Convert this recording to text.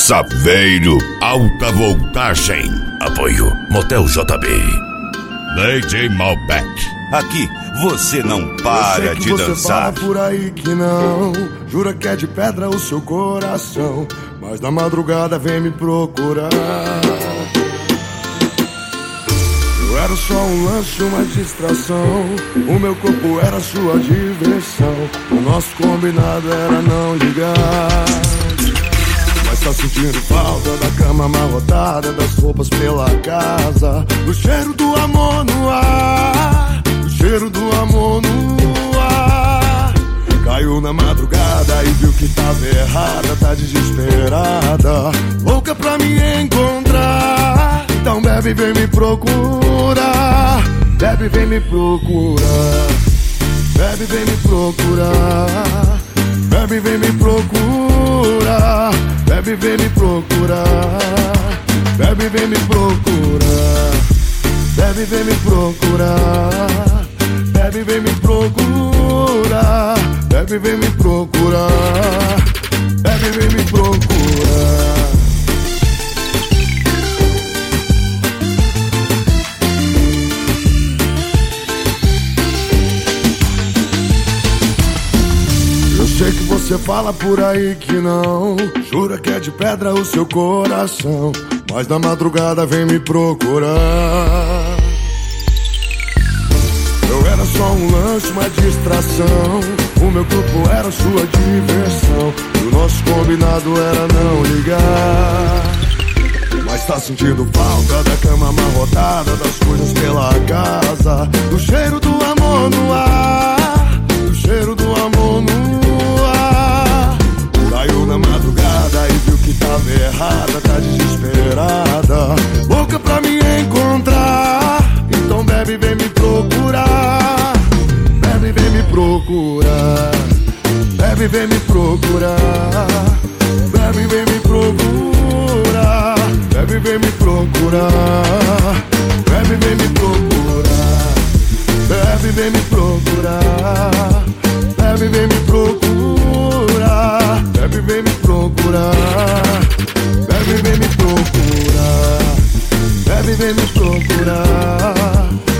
Saveiro Alta Voltagem. Apoio Motel JB. Lady Malbec. Aqui você não para de dançar. Você fala por aí que não, jura que é de pedra o seu coração, mas na madrugada vem me procurar. Eu era só um lanche, uma distração, o meu corpo era sua diversão. O nosso combinado era não ligar. Mas tá sentindo falta da cama amarrotada, das roupas pela casa, do cheiro do amor no ar, do cheiro do amor no ar. Caiu na madrugada e viu que tava errada, tá desesperada, louca pra me encontrar. Então bebe, vem me procurar, bebe, vem me procurar, bebe, vem me procurar, bebe, vem me procurar, bebe, vem me procurar, bebe, vem me procurar, bebe, vem me procurar, bebe, vem me procurar, bebe, vem me procurar, bebe, vem me procurar. Sei que você fala por aí que não, jura que é de pedra o seu coração, mas na madrugada vem me procurar. Eu era só um lanche, uma distração, o meu corpo era sua diversão, e o nosso combinado era não ligar. Mas tá sentindo falta da cama amarrotada, das coisas pela casa, do cheiro do amor no ar, do cheiro do amor no ar. Caiu na madrugada e viu que tava errada, tá desesperada, louca pra me encontrar. Então bebe, vem me procurar, bebe, vem me procurar, bebe, vem me procurar, bebe, vem me procurar, bebe, vem me procurar, bebe, vem me procurar, bebe, vem me procurar, bebe, vem me procurar, bebe, vem me procurar, bebe, vem me procurar, bebe, vem me procurar,